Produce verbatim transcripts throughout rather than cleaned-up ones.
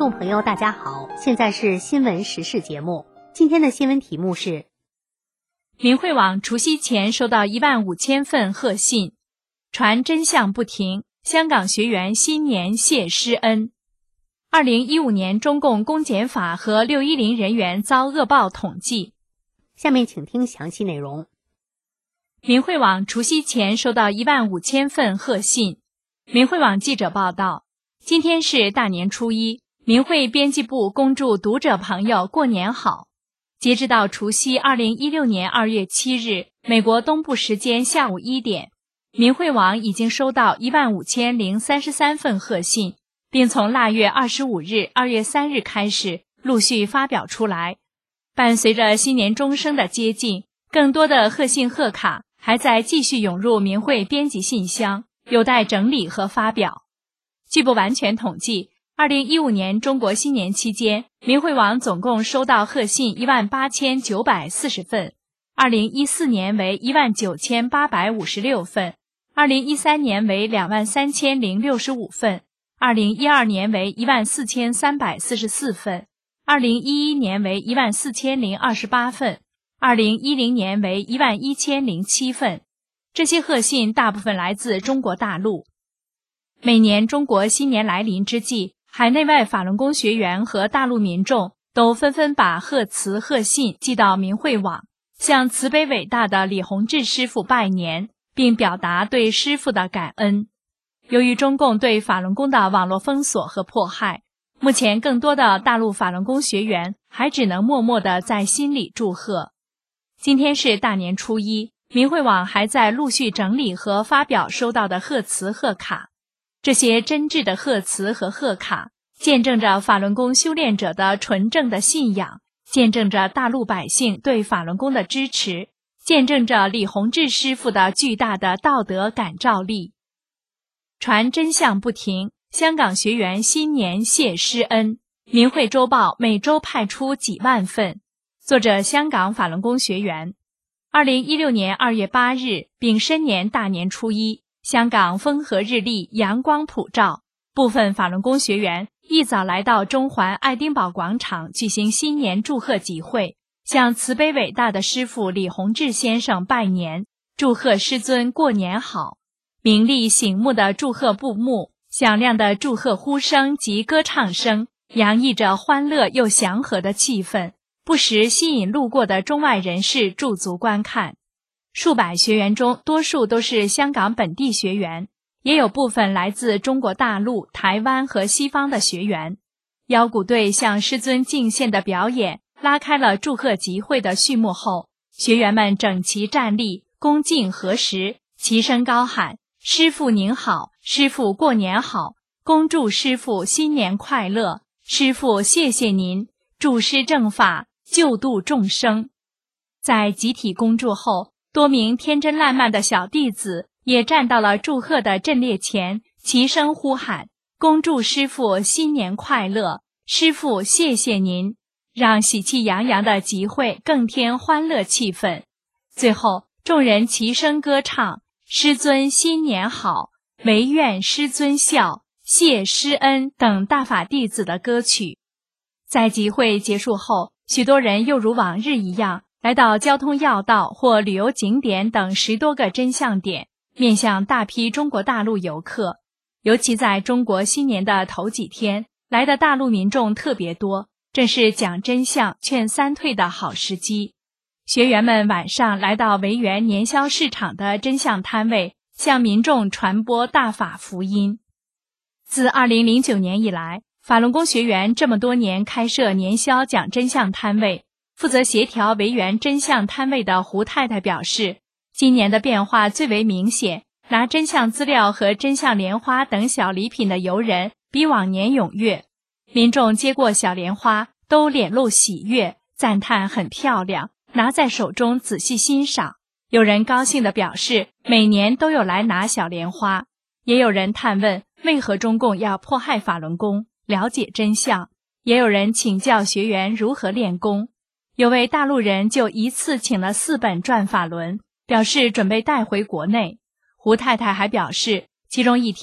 众朋友大家好，现在是新闻时事节目。今天的新闻题目是： 明慧网除夕前收到一万五千份贺信，传真相不停，香港学员新年谢师恩。二零一五年中共公检法和六一零人员遭恶报统计。 下面请听详细内容。 明慧网除夕前收到一万五千份贺信。明慧网记者报道，今天是大年初一，明慧编辑部恭祝读者朋友过年好。截止到除夕二零一六年二月七日，美国东部时间下午一点，明慧网已经收到一万五千零三十三份贺信，并从腊月二十五日、二月三日开始陆续发表出来。伴随着新年钟声的接近，更多的贺信贺卡还在继续涌入明慧编辑信箱，有待整理和发表。据不完全统计，二零一五年中国新年期间，明慧网总共收到贺信一万八千九百四十份，二零一四年为一万九千八百五十六份，二零一三年为两万三千零六十五份，二零一二年为一万四千三百四十四份，二零一一年为一万四千零二十八份，二零一零年为一万一千零七份。这些贺信大部分来自中国大陆。每年中国新年来临之际，海内外法轮功学员和大陆民众都纷纷把贺词贺信寄到明慧网，向慈悲伟大的李洪志师父拜年，并表达对师父的感恩。由于中共对法轮功的网络封锁和迫害，目前更多的大陆法轮功学员还只能默默地在心里祝贺。今天是大年初一，明慧网还在陆续整理和发表收到的贺词贺卡。这些真挚的贺词和贺卡，见证着法轮功修炼者的纯正的信仰，见证着大陆百姓对法轮功的支持，见证着李洪志师父的巨大的道德感召力。传真相不停，香港学员新年谢师恩。明慧周报每周派出几万份。作者香港法轮功学员。二零一六年二月八日，丙申年大年初一，香港风和日丽，阳光普照，部分法轮功学员一早来到中环爱丁堡广场举行新年祝贺集会，向慈悲伟大的师父李洪志先生拜年，祝贺师尊过年好。明丽醒目的祝贺布幕，响亮的祝贺呼声及歌唱声，洋溢着欢乐又祥和的气氛，不时吸引路过的中外人士驻足观看。数百学员中，多数都是香港本地学员，也有部分来自中国大陆、台湾和西方的学员。腰鼓队向师尊敬献的表演拉开了祝贺集会的序幕后，学员们整齐站立，恭敬合十，齐声高喊：师父您好，师父过年好，恭祝师父新年快乐，师父谢谢您，祝师正法，救度众生。在集体恭祝后，多名天真烂漫的小弟子也站到了祝贺的阵列前，齐声呼喊：恭祝师父新年快乐，师父谢谢您，让喜气洋洋的集会更添欢乐气氛。最后，众人齐声歌唱：师尊新年好，唯愿师尊笑，谢师恩等大法弟子的歌曲。在集会结束后，许多人又如往日一样来到交通要道或旅游景点等十多个真相点，面向大批中国大陆游客。尤其在中国新年的头几天，来的大陆民众特别多，正是讲真相劝三退的好时机。学员们晚上来到维园年宵市场的真相摊位，向民众传播大法福音。自二零零九年以来，法轮功学员这么多年开设年宵讲真相摊位，负责协调维园真相摊位的胡太太表示，今年的变化最为明显，拿真相资料和真相莲花等小礼品的游人比往年踊跃。民众接过小莲花都脸露喜悦，赞叹很漂亮，拿在手中仔细欣赏。有人高兴地表示每年都有来拿小莲花，也有人探问为何中共要迫害法轮功，了解真相，也有人请教学员如何练功。有位大陆人就一次请了四本转法轮，表示准备带回国内。胡太太还表示，其中一天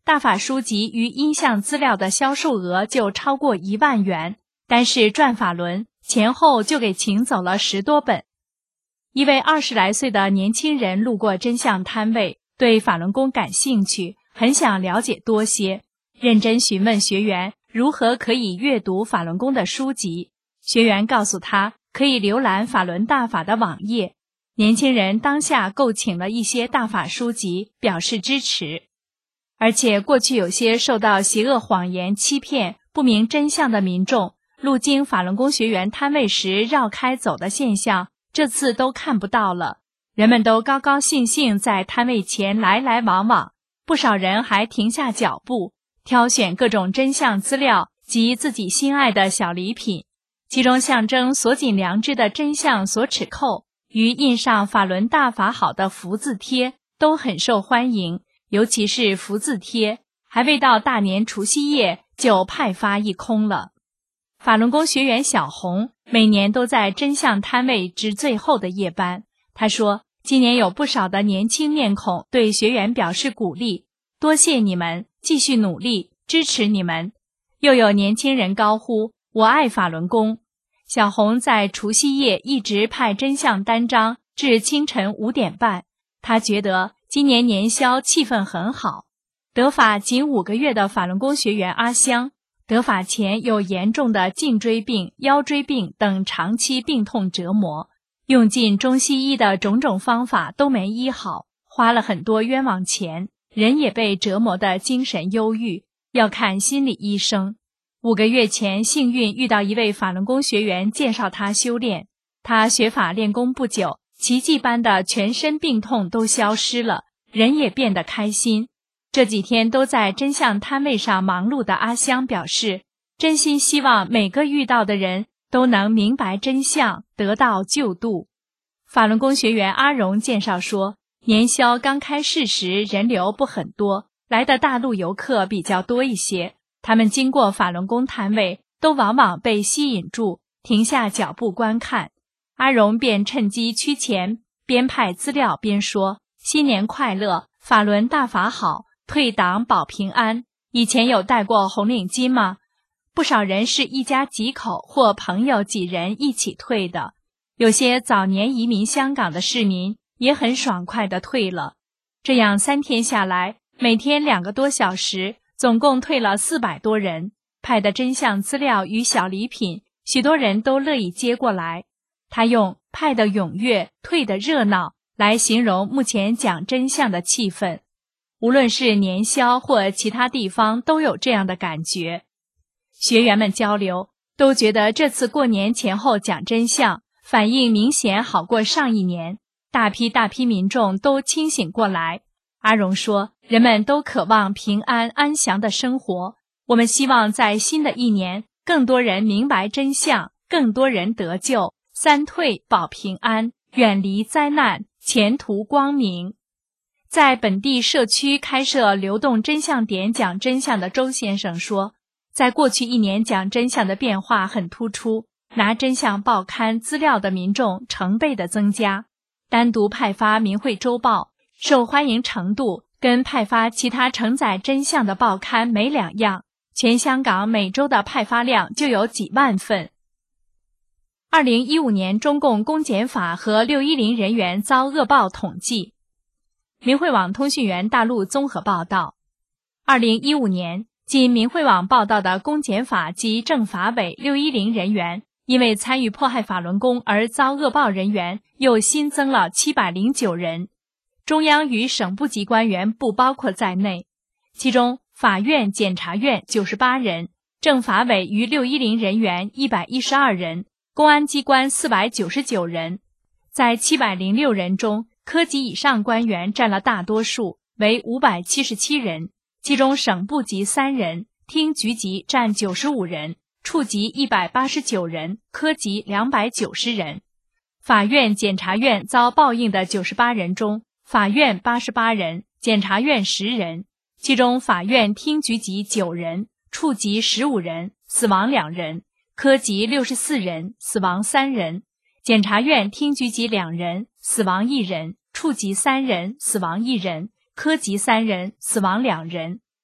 大法书籍与音像资料的销售额就超过一万元，单是转法轮前后就给请走了十多本。一位二十来岁的年轻人路过真相摊位，对法轮功感兴趣，很想了解多些，认真询问学员如何可以阅读法轮功的书籍。学员告诉他可以浏览法轮大法的网页。年轻人当下购请了一些大法书籍，表示支持。而且过去有些受到邪恶谎言欺骗、不明真相的民众，路经法轮功学员摊位时绕开走的现象，这次都看不到了。人们都高高兴兴在摊位前来来往往，不少人还停下脚步，挑选各种真相资料及自己心爱的小礼品。其中象征锁紧良知的真相锁齿扣与印上法轮大法好的福字贴都很受欢迎，尤其是福字贴，还未到大年除夕夜就派发一空了。法轮功学员小红每年都在真相摊位值最后的夜班。她说，今年有不少的年轻面孔对学员表示鼓励，多谢你们，继续努力，支持你们。又有年轻人高呼我爱法轮功。小红在除夕夜一直派真相单张至清晨五点半，她觉得今年年宵气氛很好。得法仅五个月的法轮功学员阿香，得法前有严重的颈椎病、腰椎病等长期病痛折磨，用尽中西医的种种方法都没医好，花了很多冤枉钱，人也被折磨得精神忧郁，要看心理医生。五个月前幸运遇到一位法轮功学员介绍他修炼，他学法练功不久，奇迹般的全身病痛都消失了，人也变得开心。这几天都在真相摊位上忙碌的阿香表示，真心希望每个遇到的人都能明白真相，得到救度。法轮功学员阿荣介绍说，年宵刚开市时人流不很多，来的大陆游客比较多一些，他们经过法轮功摊位都往往被吸引住，停下脚步观看。阿荣便趁机趋前，边派资料边说，新年快乐，法轮大法好，退党保平安。以前有戴过红领巾吗？不少人是一家几口或朋友几人一起退的，有些早年移民香港的市民也很爽快地退了。这样三天下来，每天两个多小时，总共退了四百多人，派的真相资料与小礼品，许多人都乐意接过来。他用派的踊跃，退的热闹来形容目前讲真相的气氛。无论是年宵或其他地方都有这样的感觉。学员们交流，都觉得这次过年前后讲真相，反应明显好过上一年，大批大批民众都清醒过来。阿荣说，人们都渴望平安安详的生活，我们希望在新的一年，更多人明白真相，更多人得救，三退保平安，远离灾难，前途光明。在本地社区开设流动真相点讲真相的周先生说，在过去一年讲真相的变化很突出，拿真相报刊资料的民众成倍的增加，单独派发明慧周报受欢迎程度跟派发其他承载真相的报刊没两样，全香港每周的派发量就有几万份。二零一五年中共公检法和六一零人员遭恶报统计。明慧网通讯员大陆综合报道，二零一五年，经明慧网报道的公检法及政法委六一零人员因为参与迫害法轮功而遭恶报人员又新增了七百零九人，中央与省部级官员不包括在内，其中法院、检察院九十八人，政法委与六一零人员一百一十二人，公安机关四百九十九人。在七百零六人中，科级以上官员占了大多数，为五百七十七人，其中省部级三人，厅局级占九十五人，处级一百八十九人，科级两百九十人。法院、检察院遭报应的九十八人中，法院八十八人，检察院十人，其中法院厅局级九人，处级十五人，死亡两人，科级六十四人，死亡三人，检察院厅局级两人，死亡一人，处级三人，死亡一人，科级三人，死亡两人，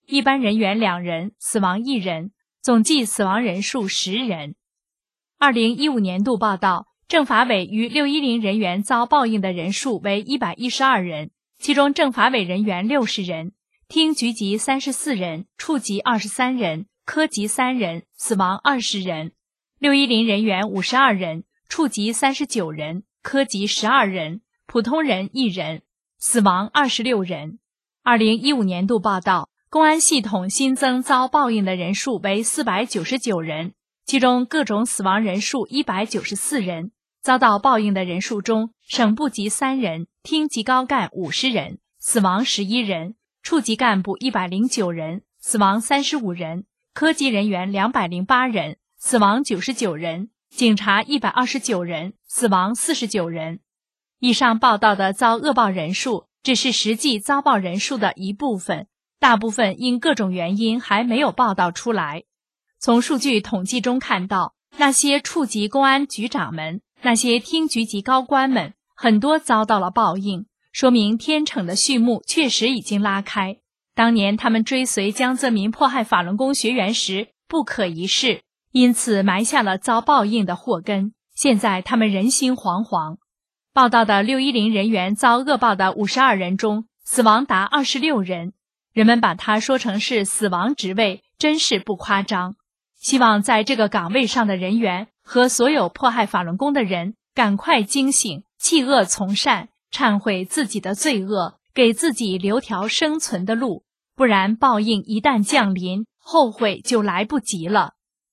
一般人员两人，死亡一人，总计死亡人数十人。二零一五年度报道，政法委于六一零人员遭报应的人数为一百一十二人，其中政法委人员六十人，厅局级三十四人，处级二十三人，科级三人，死亡二十人。六一零人员五十二人，处级三十九人，科级十二人，普通人一人，死亡二十六人。二零一五年度报道，公安系统新增遭报应的人数为四百九十九人，其中各种死亡人数一百九十四人，遭到报应的人数中，省部级三人，厅级高干五十人，死亡十一人，处级干部一百零九人，死亡三十五人，科级人员两百零八人，死亡九十九人，警察一百二十九人，死亡四十九人。以上报道的遭恶报人数只是实际遭报人数的一部分，大部分因各种原因还没有报道出来。从数据统计中看到，那些处级公安局长们，那些厅局级高官们，很多遭到了报应，说明天惩的序幕确实已经拉开。当年他们追随江泽民迫害法轮功学员时不可一世，因此埋下了遭报应的祸根，现在他们人心惶惶。报道的六一零人员遭恶报的五十二人中，死亡达二十六人，人们把它说成是死亡职位，真是不夸张。希望在这个岗位上的人员和所有迫害法轮功的人赶快惊醒，弃恶从善，忏悔自己的罪恶，给自己留条生存的路，不然报应一旦降临，后悔就来不及了。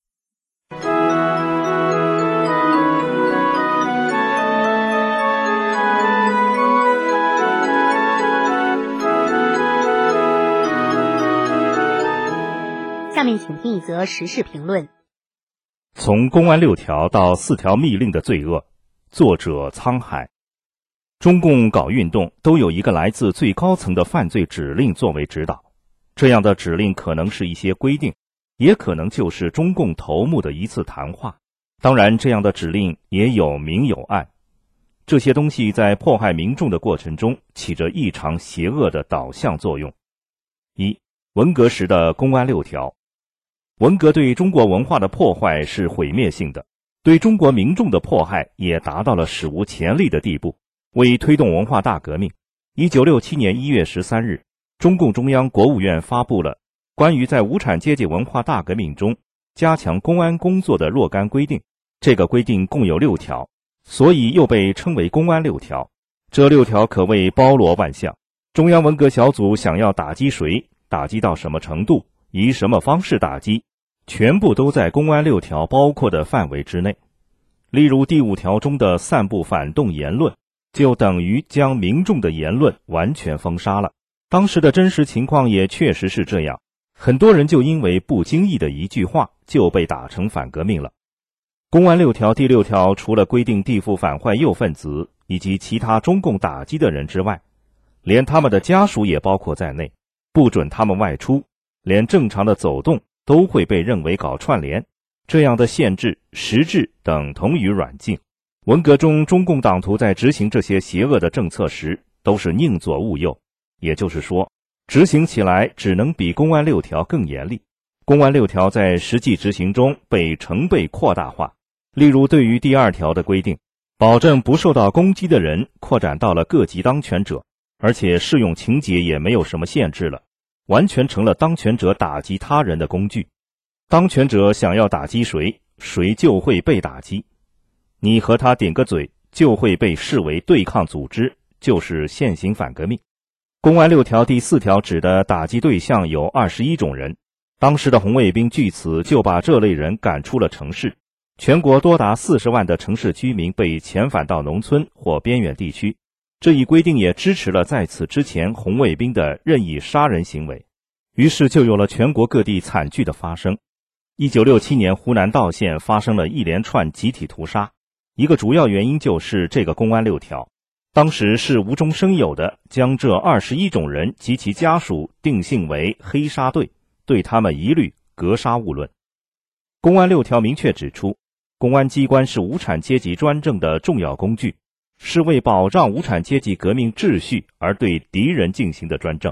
下面请听一则时事评论。 从公安六条到四条密令的罪恶，作者沧海。中共搞运动都有一个来自最高层的犯罪指令作为指导，这样的指令可能是一些规定，也可能就是中共头目的一次谈话。当然，这样的指令也有明有暗。这些东西在迫害民众的过程中起着异常邪恶的导向作用。一、文革时的公安六条。文革对中国文化的破坏是毁灭性的，对中国民众的迫害也达到了史无前例的地步。为推动文化大革命，一九六七年一月十三日，中共中央国务院发布了关于在无产阶级文化大革命中加强公安工作的若干规定。这个规定共有六条，所以又被称为公安六条。这六条可谓包罗万象。中央文革小组想要打击谁，打击到什么程度，以什么方式打击，全部都在公安六条包括的范围之内。例如第五条中的散布反动言论，就等于将民众的言论完全封杀了。当时的真实情况也确实是这样，很多人就因为不经意的一句话就被打成反革命了。公安六条第六条除了规定地附反坏右分子以及其他中共打击的人之外，连他们的家属也包括在内，不准他们外出，连正常的走动都会被认为搞串联。这样的限制实质等同于软禁。文革中中共党徒在执行这些邪恶的政策时都是宁左勿右，也就是说执行起来只能比公安六条更严厉。公安六条在实际执行中被成倍扩大化，例如对于第二条的规定，保证不受到攻击的人扩展到了各级当权者，而且适用情节也没有什么限制了，完全成了当权者打击他人的工具。当权者想要打击谁，谁就会被打击。你和他顶个嘴，就会被视为对抗组织，就是现行反革命。公安六条第四条指的打击对象有二十一种人，当时的红卫兵据此就把这类人赶出了城市，全国多达四十万的城市居民被遣返到农村或边远地区。这一规定也支持了在此之前红卫兵的任意杀人行为，于是就有了全国各地惨剧的发生。一九六七年湖南道县发生了一连串集体屠杀，一个主要原因就是这个公安六条。当时是无中生有的将这二十一种人及其家属定性为黑杀队，对他们一律格杀勿论。公安六条明确指出，公安机关是无产阶级专政的重要工具，是为保障无产阶级革命秩序而对敌人进行的专政。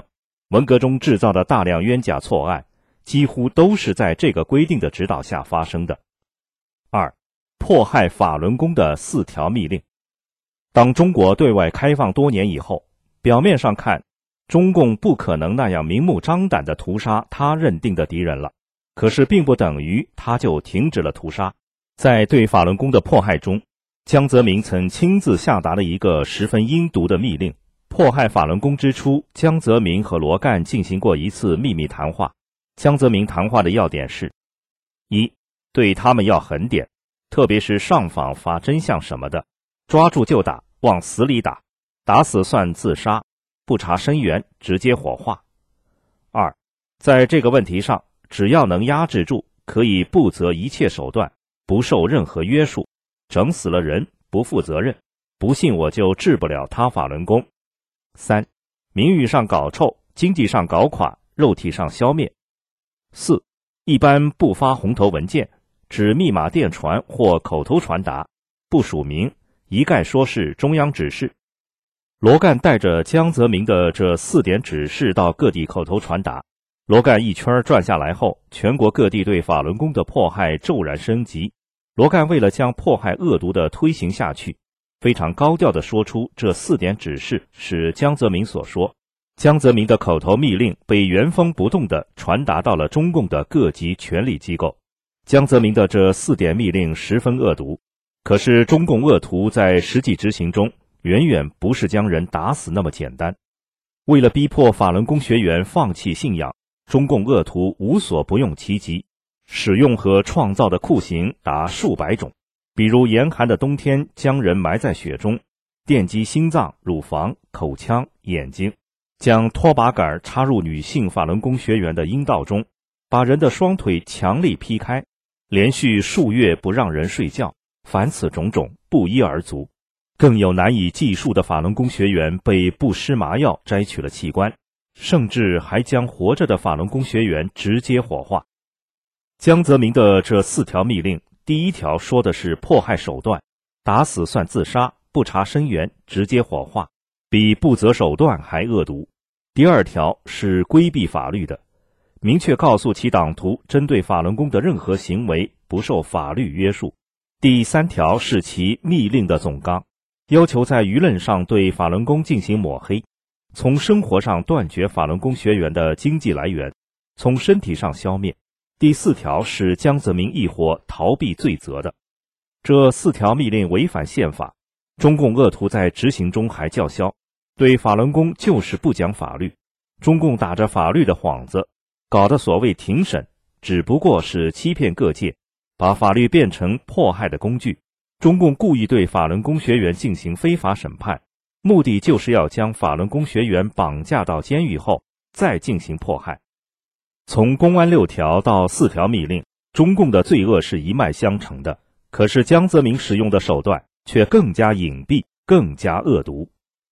文革中制造的大量冤假错案，几乎都是在这个规定的指导下发生的。二、迫害法轮功的四条密令。当中国对外开放多年以后，表面上看，中共不可能那样明目张胆地屠杀他认定的敌人了，可是并不等于他就停止了屠杀。在对法轮功的迫害中，江泽民曾亲自下达了一个十分阴毒的密令。迫害法轮功之初，江泽民和罗干进行过一次秘密谈话。江泽民谈话的要点是：一、对他们要狠点，特别是上访发真相什么的，抓住就打，往死里打，打死算自杀，不查生源，直接火化。二、在这个问题上，只要能压制住，可以不择一切手段，不受任何约束，整死了人不负责任，不信我就治不了他法轮功。三、名誉上搞臭，经济上搞垮，肉体上消灭。四、一般不发红头文件，只密码电传或口头传达，不署名，一概说是中央指示。罗干带着江泽民的这四点指示到各地口头传达。罗干一圈转下来后，全国各地对法轮功的迫害骤然升级。罗干为了将迫害恶毒的推行下去，非常高调地说出这四点指示是江泽民所说。江泽民的口头密令被原封不动地传达到了中共的各级权力机构。江泽民的这四点密令十分恶毒，可是中共恶徒在实际执行中远远不是将人打死那么简单。为了逼迫法轮功学员放弃信仰，中共恶徒无所不用其极，使用和创造的酷刑达数百种。比如严寒的冬天将人埋在雪中，电击心脏、乳房、口腔、眼睛，将拖把杆插入女性法轮功学员的阴道中，把人的双腿强力劈开，连续数月不让人睡觉，凡此种种不一而足。更有难以计数的法轮功学员被不施麻药摘取了器官，甚至还将活着的法轮功学员直接火化。江泽民的这四条密令，第一条说的是迫害手段，打死算自杀，不查生源，直接火化，比不择手段还恶毒。第二条是规避法律的，明确告诉其党徒针对法轮功的任何行为不受法律约束。第三条是其密令的总纲，要求在舆论上对法轮功进行抹黑，从生活上断绝法轮功学员的经济来源，从身体上消灭。第四条是江泽民一伙逃避罪责的。这四条密令违反宪法，中共恶徒在执行中还叫嚣，对法轮功就是不讲法律。中共打着法律的幌子，搞的所谓庭审，只不过是欺骗各界，把法律变成迫害的工具。中共故意对法轮功学员进行非法审判，目的就是要将法轮功学员绑架到监狱后，再进行迫害。从公安六条到四条密令，中共的罪恶是一脉相承的，可是江泽民使用的手段却更加隐蔽，更加恶毒。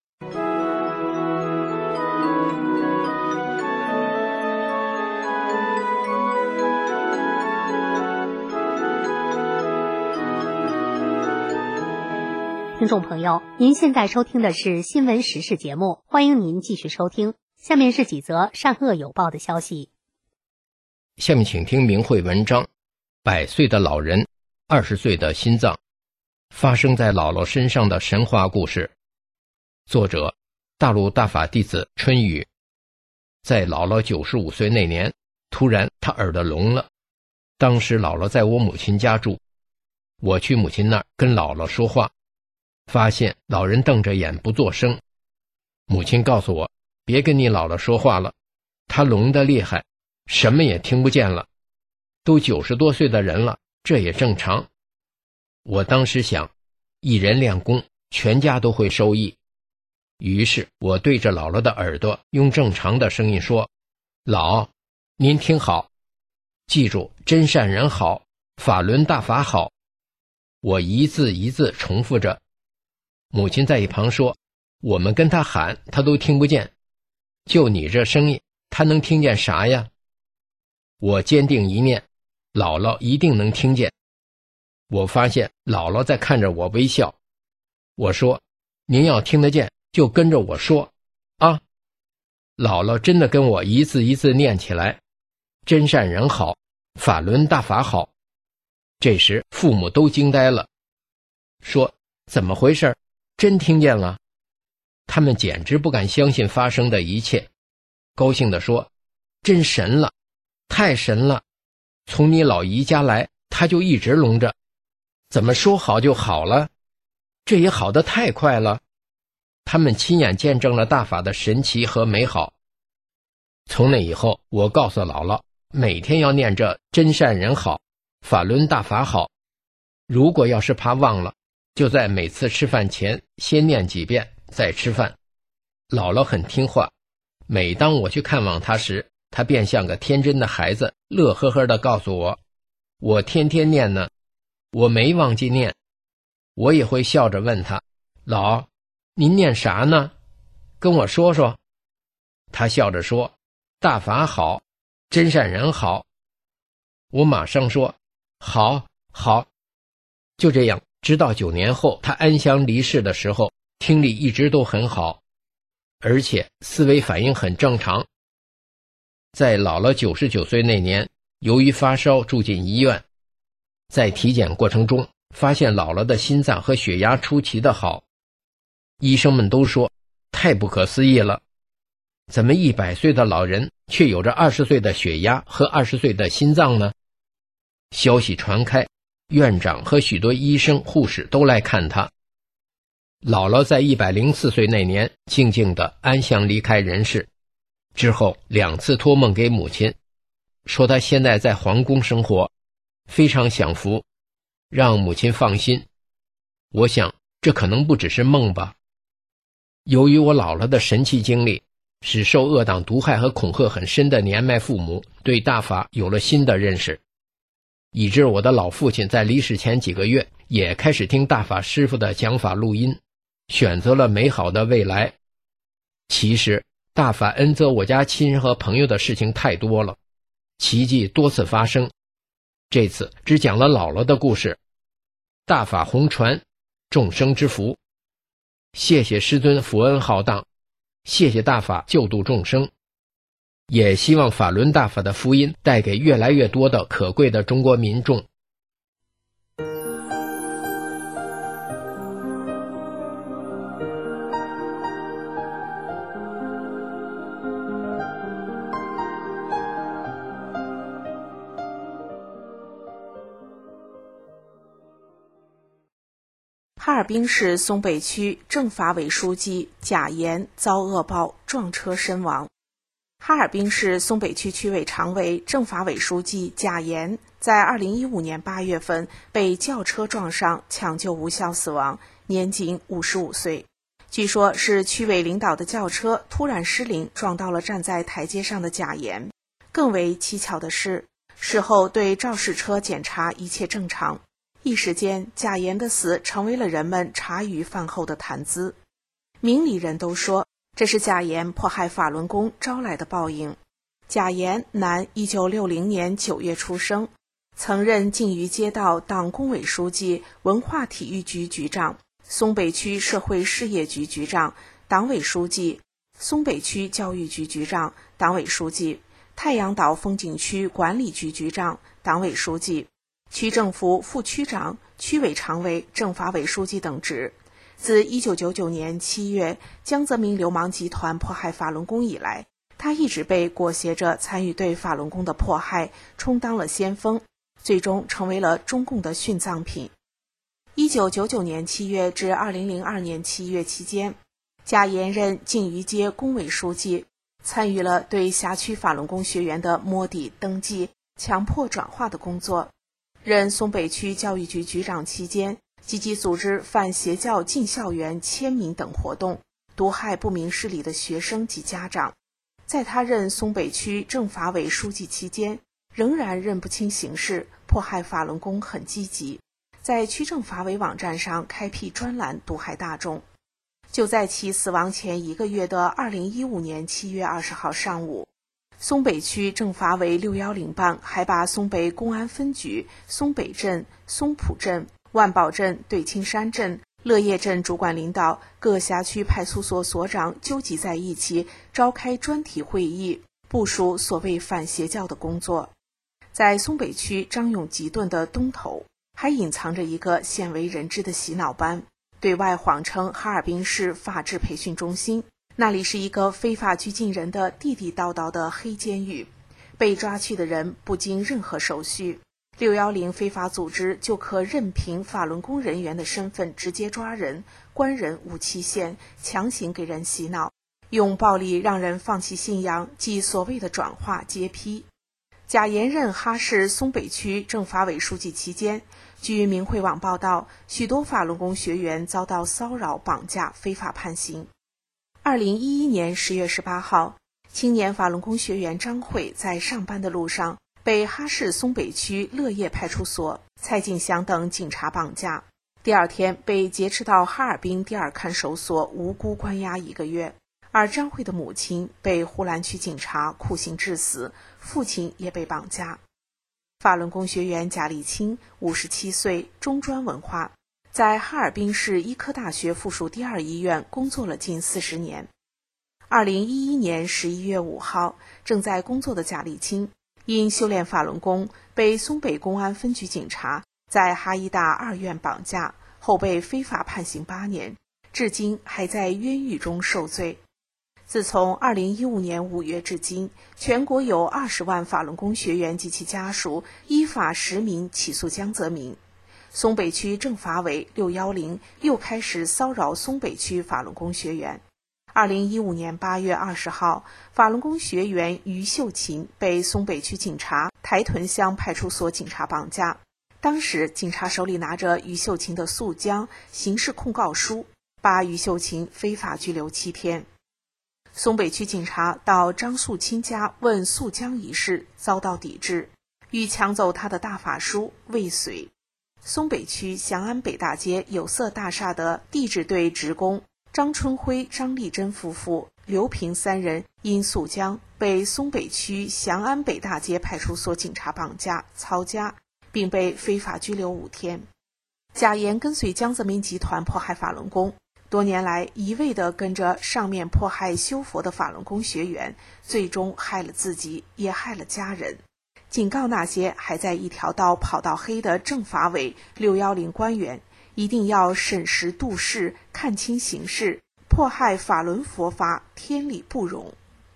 听众朋友，您现在收听的是新闻时事节目，欢迎您继续收听。下面是几则善恶有报的消息。 下面请听明慧文章：百岁的老人，二十岁的心脏，发生在姥姥身上的神话故事。作者：大陆大法弟子春雨。在姥姥九十五岁那年，突然她耳朵聋了。当时姥姥在我母亲家住，我去母亲那儿跟姥姥说话，发现老人瞪着眼不作声。母亲告诉我，别跟你姥姥说话了，她聋得厉害，什么也听不见了。都九十多岁的人了，这也正常。我当时想，一人练功，全家都会受益。于是我对着姥姥的耳朵用正常的声音说：老，您听好，记住，真善人好，法轮大法好。我一字一字重复着。母亲在一旁说，我们跟他喊他都听不见，就你这声音他能听见啥呀？我坚定一念，姥姥一定能听见。我发现姥姥在看着我微笑。我说，您要听得见就跟着我说啊。 姥姥真的跟我一字一字念起来，真善人好，法轮大法好。这时父母都惊呆了，说怎么回事？真听见了？他们简直不敢相信发生的一切，高兴地说，真神了，太神了，从你老姨家来，他就一直聋着，怎么说好就好了？这也好得太快了。他们亲眼见证了大法的神奇和美好。从那以后，我告诉姥姥，每天要念着真善人好，法轮大法好。如果要是怕忘了，就在每次吃饭前先念几遍，再吃饭。姥姥很听话，每当我去看望她时，她便像个天真的孩子，乐呵呵地告诉我，我天天念呢，我没忘记念。我也会笑着问她，姥，您念啥呢？跟我说说。她笑着说，大法好，真善人好。我马上说，好，好。就这样，直到九年后她安详离世的时候，听力一直都很好，而且思维反应很正常。在姥姥九十九岁那年，由于发烧住进医院，在体检过程中发现姥姥的心脏和血压出奇的好，医生们都说太不可思议了，怎么一百岁的老人却有着二十岁的血压和二十岁的心脏呢？消息传开，院长和许多医生护士都来看他。姥姥在一百零四岁那年静静地安详离开人世，之后两次托梦给母亲，说她现在在皇宫生活，非常享福，让母亲放心。我想这可能不只是梦吧。由于我姥姥的神奇经历，使受恶党毒害和恐吓很深的年迈父母对大法有了新的认识，以致我的老父亲在离世前几个月也开始听大法师父的讲法录音，选择了美好的未来。其实大法恩泽我家亲人和朋友的事情太多了，奇迹多次发生，这次只讲了姥姥的故事。大法红传，众生之福。谢谢师尊福恩浩荡，谢谢大法救度众生，也希望法轮大法的福音带给越来越多的可贵的中国民众。 哈尔滨市松北区政法委书记贾岩遭恶报撞车身亡。哈尔滨市松北区区委常委、政法委书记贾岩在二零一五年八月份被轿车撞伤，抢救无效死亡，年仅五十五岁。据说是区委领导的轿车突然失灵，撞到了站在台阶上的贾岩。更为蹊跷的是，事后对肇事车检查一切正常。一时间，贾岩的死成为了人们茶余饭后的谈资。明理人都说，这是贾岩迫害法轮功招来的报应。贾岩，男，一九六零年九月出生，曾任靖渝街道党工委书记、文化体育局局长、松北区社会事业局局长、党委书记、松北区教育局局长、党委书记、太阳岛风景区管理局局长、党委书记、区政府副区长、区委常委、政法委书记等职。自一九九九年七月江泽民流氓集团迫害法轮功以来，他一直被裹挟着参与对法轮功的迫害，充当了先锋，最终成为了中共的殉葬品。一九九九年七月至二零零二年七月期间，贾岩任靖渝街工委书记，参与了对辖区法轮功学员的摸底、登记、强迫转化的工作。任松北区教育局局长期间，积极组织反邪教进校园签名等活动，毒害不明事理的学生及家长。在他任松北区政法委书记期间，仍然认不清形势，迫害法轮功很积极，在区政法委网站上开辟专栏毒害大众。就在其死亡前一个月的二零一五年七月二十号上午，松北区政法委六一零办还把松北公安分局、松北镇、松浦镇、万宝镇、对青山镇、 乐业镇主管领导、各辖区派出所所长纠集在一起，召开专题会议，部署所谓反邪教的工作。在松北区张勇集顿的东头，还隐藏着一个鲜为人知的洗脑班，对外谎称哈尔滨市法治培训中心，那里是一个非法拘禁人的地地道道的黑监狱，被抓去的人不经任何手续，六一零非法组织就可任凭法轮功人员的身份直接抓人、关人无期限，强行给人洗脑，用暴力让人放弃信仰，即所谓的转化揭批。贾延任哈市松北区政法委书记期间，据明慧网报道，许多法轮功学员遭到骚扰、绑架、非法判刑。二零一一年十月十八号，青年法轮功学员张慧在上班的路上被哈市松北区乐业派出所、蔡进祥等警察绑架，第二天被劫持到哈尔滨第二看守所无辜关押一个月。而张慧的母亲被呼兰区警察酷刑致死，父亲也被绑架。法轮功学员贾立清，五十七岁，中专文化，在哈尔滨市医科大学附属第二医院工作了近四十年。二零一一年十一月五号，正在工作的贾立清因修炼法轮功，被松北公安分局警察在哈医大二院绑架，后被非法判刑八年，至今还在冤狱中受罪。自从二零一五年五月至今，全国有二十万法轮功学员及其家属依法实名起诉江泽民。松北区政法委六一零又开始骚扰松北区法轮功学员。二零一五年八月二十号，法轮功学员于秀琴被松北区警察台屯乡派出所警察绑架。当时警察手里拿着于秀琴的诉江刑事控告书，把于秀琴非法拘留七天。松北区警察到张素清家问诉江一事，遭到抵制，欲抢走他的大法书未遂。松北区祥安北大街有色大厦的地质队职工张春辉、张丽珍夫妇、刘平三人因诉江被松北区祥安北大街派出所警察绑架、操家，并被非法拘留五天。贾延跟随江泽民集团迫害法轮功，多年来一味地跟着上面迫害修佛的法轮功学员，最终害了自己，也害了家人。警告那些还在一条道跑到黑的政法委六一零官员，一定要审时度势，看清形势，迫害法轮佛法，天理不容。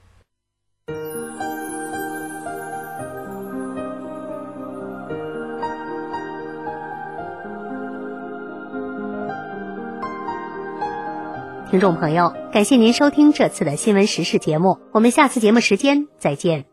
听众朋友，感谢您收听这次的新闻时事节目，我们下次节目时间再见。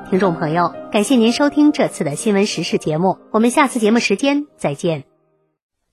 听众朋友，感谢您收听这次的新闻时事节目，我们下次节目时间再见。